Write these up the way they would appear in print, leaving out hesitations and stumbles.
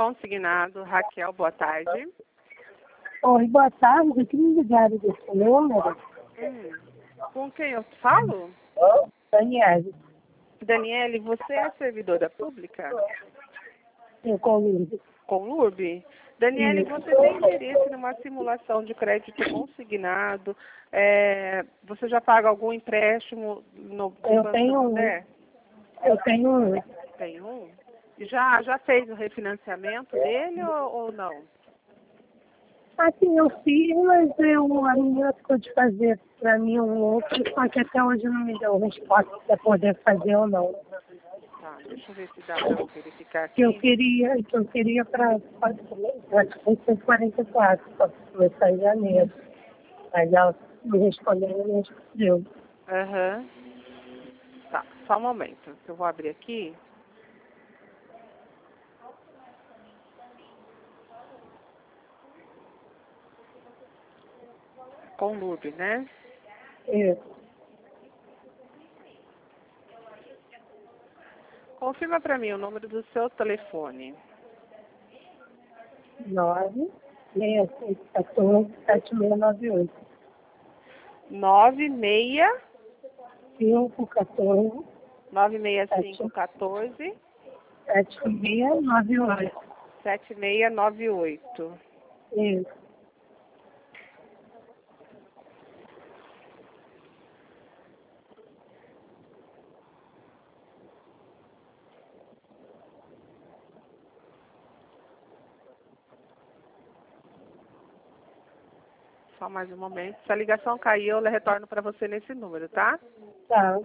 consignado. Raquel, boa tarde. Oi, boa tarde. Que me ligaram desse número? Com quem eu falo? Daniele. Daniele, você é servidora pública? Eu convido. Conurb? Daniele, você tem interesse numa simulação de crédito consignado? Você já paga algum empréstimo no Banco Santander? Eu tenho um. Tem um? E já fez o refinanciamento dele ou não? Assim, eu fiz, mas a menina ficou de fazer para mim um outro, só que até hoje não me deu resposta para poder fazer ou não. Tá, deixa eu ver se dá para eu verificar aqui. Que eu queria para, acho que foi 144, para começar em janeiro. Mas ela me respondeu e não respondeu. Aham. Tá, só um momento, que eu vou abrir aqui. Conurb, né? Isso. Confirma para mim o número do seu telefone. 966147698. 96 514 96514 7698. 7698. Isso. Só mais um momento. Se a ligação cair, eu retorno para você nesse número, tá? Tá.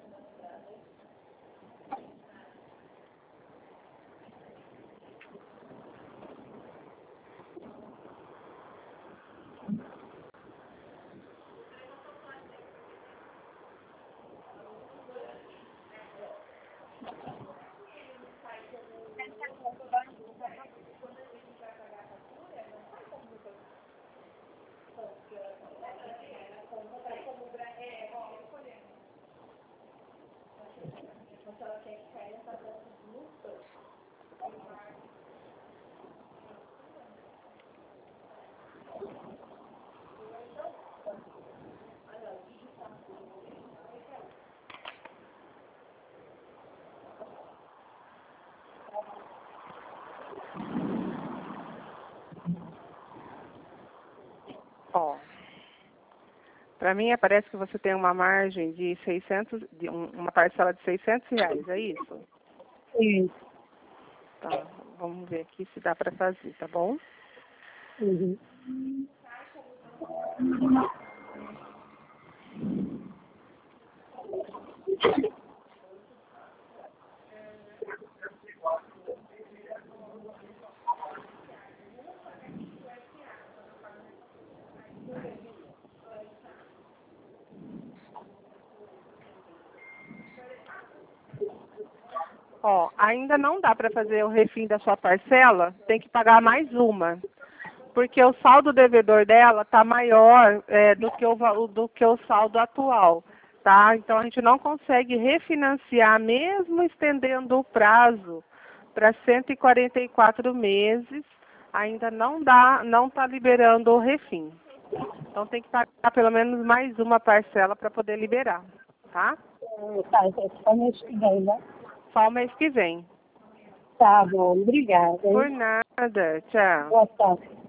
Ó, para mim aparece que você tem uma margem de 600, uma parcela de R$ 600, é isso? Isso. Tá, vamos ver aqui se dá para fazer, tá bom? Uhum. Ó, ainda não dá para fazer o refim da sua parcela, tem que pagar mais uma. Porque o saldo devedor dela está maior do que o saldo atual, tá? Então a gente não consegue refinanciar, mesmo estendendo o prazo para 144 meses, ainda não está liberando o refim. Então tem que pagar pelo menos mais uma parcela para poder liberar, tá? Tá, então só mês que vem, né? Só o mês que vem. Tá bom, obrigada. Por nada, tchau. Boa tarde.